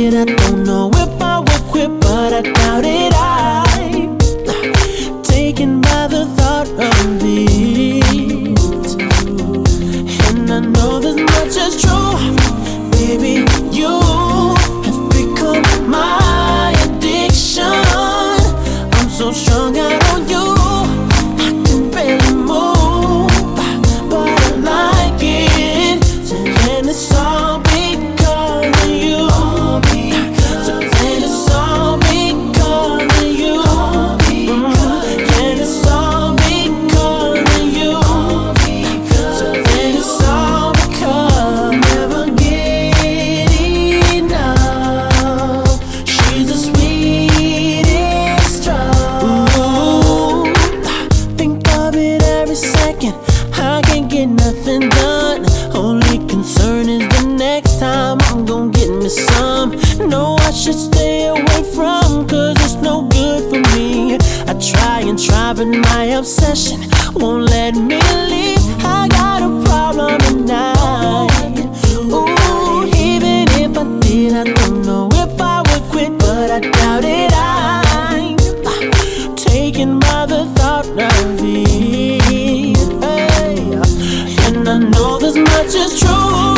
did, I don't know if I would quit, but I doubt it. I'm taken by the thought of it, and I know this much is true, baby. You have become my addiction. I'm so strung out on you, I can barely move, but I like it, and it's all because of you. So then it's all because of you, and it's all because of you. So then it's all because never get enough. She's the sweetest drug. Ooh, think of it every second. I can't get nothing done. Only concern is the next time I'm gon' get me some. No, I should stay away from, cause it's no good for me. I try and try, but my obsession won't let me leave. I got a problem tonight. Ooh, even if I did, I don't know if I would quit, but I doubt it. I'm taken by the thought of it, hey. And I know this much is true,